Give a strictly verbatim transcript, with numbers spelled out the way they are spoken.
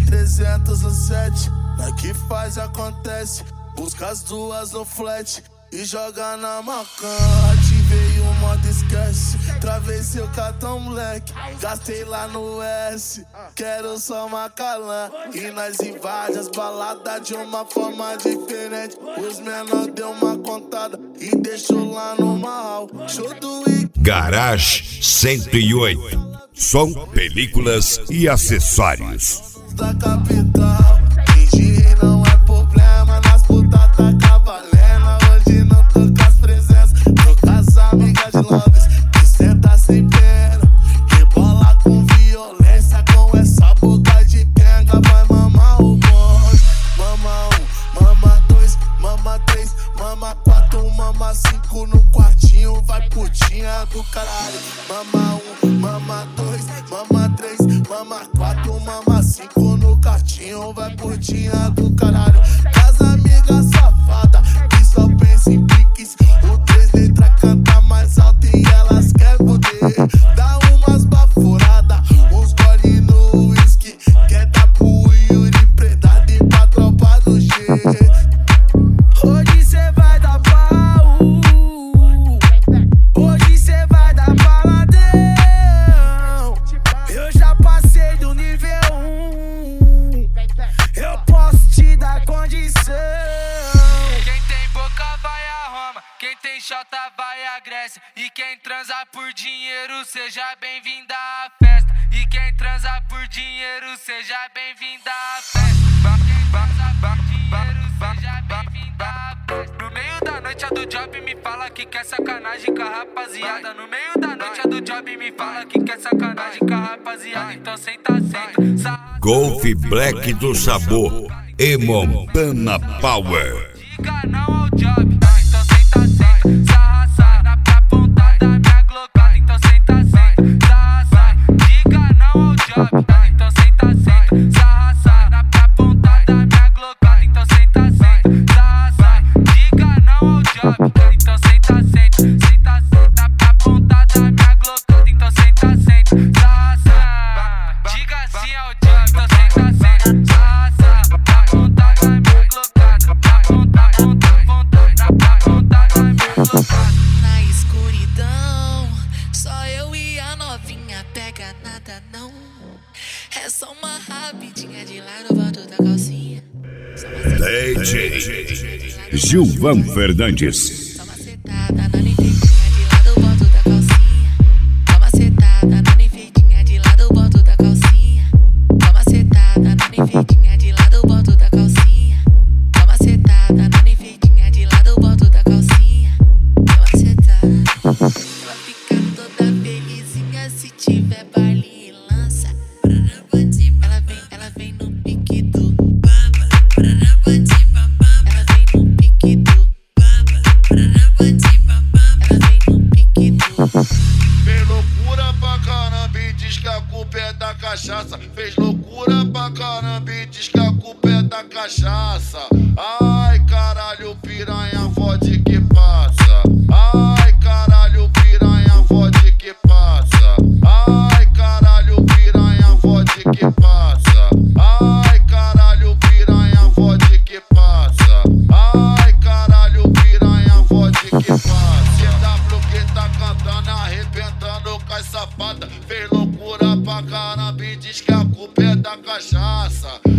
trezentos no set, nós que faz acontece. Busca as duas no flat e joga na macan. Ativei o modo esquece, travei seu cartão moleque, gastei lá no S, quero só Macalã. E nós invade as baladas de uma forma diferente. Os menor deu uma contada e deixou lá no mal. Show do Week. Garage cento e oito. Som, películas e acessórios. Da capital, fingir não é problema, nas putas tá cavalendo. Hoje não tô com as presenças, tô com as amigas de Londres, que senta sem pena, rebola com violência, com essa boca de quenga. Vai mamar o bonde, mama um, mama dois, mama três, mama quatro, mama cinco no quartinho, vai putinha do caralho. Mama um, mama dois, mama três, mama quatro, mama cinco no quartinho, vai putinha do caralho. Das amigas safada que só pensa em piques, o três letras canta mais alto e elas querem poder. Dá umas baforadas, uns gole no whisky, quer dar pro Yuri predado e pra tropa do G. Hoje cê vai dar pau, hoje cê vai dar paladão. Eu já passei do nível um, eu posso te dar condição. Quem tem boca vai a Roma, quem tem xota vai a Grécia. E quem transa por dinheiro, seja bem-vinda à festa. E quem transa por dinheiro, seja bem-vinda à festa. Quem transa por dinheiro, seja bem-vinda à festa. No meio da noite a do job me fala que quer sacanagem com a rapaziada. No meio da noite a do job me fala que quer sacanagem com a rapaziada. Então senta, senta. Golf Black do Sabor e Montana Power. Diga não ao job, então senta, senta. Sarra, sai na ponta da minha glocada. Então senta, senta. Sarra, sai. Diga não ao job, então senta, senta. Sarra, sai na ponta da minha glocada. Então senta, senta. Sarra, sai. Diga não ao job, então senta, senta. Senta, senta na ponta da minha glocada. Então senta, senta. Sarra, sai. Diga sim ao job, então senta, senta. Sarra, sai na ponta da minha glocada. Na escuridão, só eu e a novinha, pega nada não. É só uma rapidinha de lá no volta da calcinha. D J Gilvan Fernandes. Toma setada na enfeitinha de lá do volta da calcinha. Toma setada na enfeitinha de lá do volta da calcinha. Toma setada na enfeitinha de lá do volta da calcinha. Toma setada na enfeitinha de lá do volta da calcinha. Toma setada. Ela fica toda felizinha se tiver baile e lança. Ela vem, ela vem no pique do baba. Ela vem no pique do baba. Ela vem no pique do. Fez loucura pra caramba e diz que a culpa é da cachaça. Fez loucura pra caramba e diz que a culpa é da cachaça. Ai caralho, piranha, fode que passa. Ai caralho, piranha, fode que passa. Ai caralho, piranha, fode que passa. Ai caralho, piranha, fode que passa. Ai caralho, piranha, fode que passa. C W que tá cantando, arrebentando com as safadas. Fez loucura pra caramba e diz que a culpa é da cachaça.